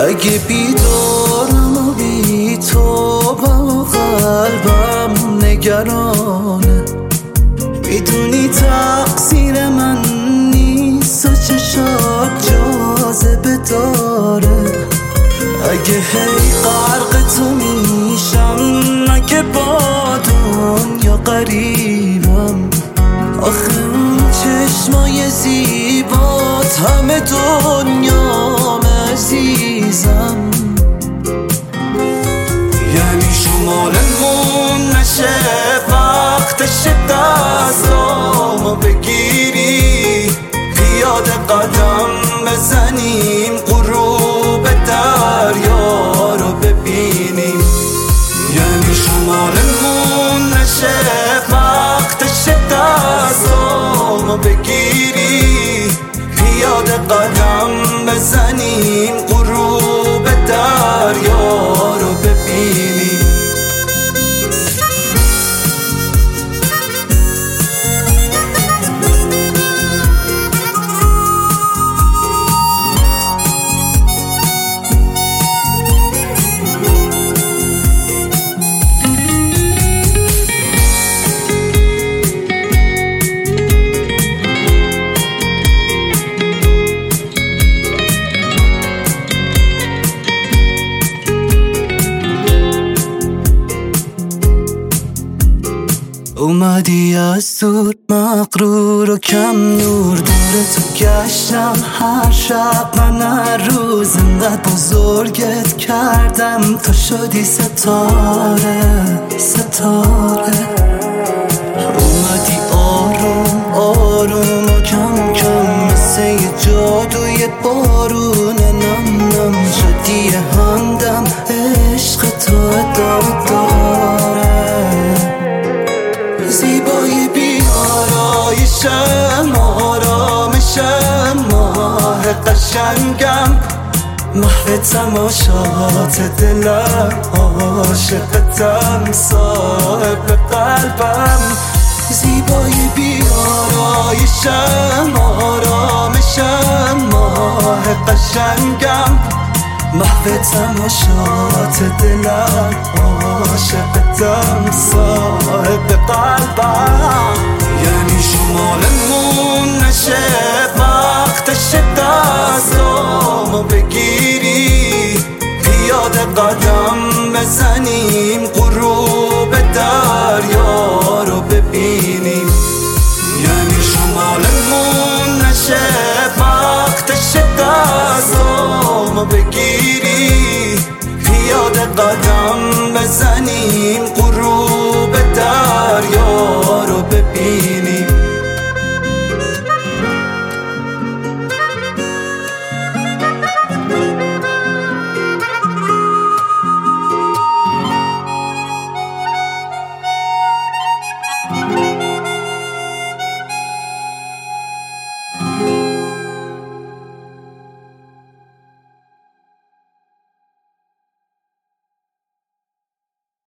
اگه بیدارم و بی تو با قلبم نگرانه، میدونی تقصیر من نیست و چشات جاذبه داره. اگه هی غرق تو میشم، اگه با دنیا قریبم، آخه اون چشمای زیبات همه دنیام عزیزم. یعنی شمالمون نشه، وقتش دستامو بگیری، پیاده قدم بزنیم، غروب دریا رو ببینیم. یعنی شمالمون نشه، وقتش دستامو بگیری، پیاده قدم بزنیم، غروب دریا رو ببینیم. اومدی از دور مغرور و کم نور، دور تو گشتم هر شب، من هر روز انقدر بزرگت کردم، تو شدی ستاره ستاره. اومدی آروم آروم و کم کم، مثل یه جادوی بارون، نم نم شدی همدم، عشق تو ادامه داره. زیبایی بیارایشم، آرامشم، ماه قشنگم، محو تماشات دلم، عاشقتم، صاحب قلبم. زیبایی بیارایشم، آرامشم، ماه قشنگم، محو تماشات دلم، عاشقتم، صاحب قلبم. یعنی شمالمون نشه، وقتش دستامو بگیری، پیاده قدم بزنیم، غروب دریا رو ببینیم. یعنی شمالمون نشه، وقتش دستامو بگیری، پیاده قدم بزنیم،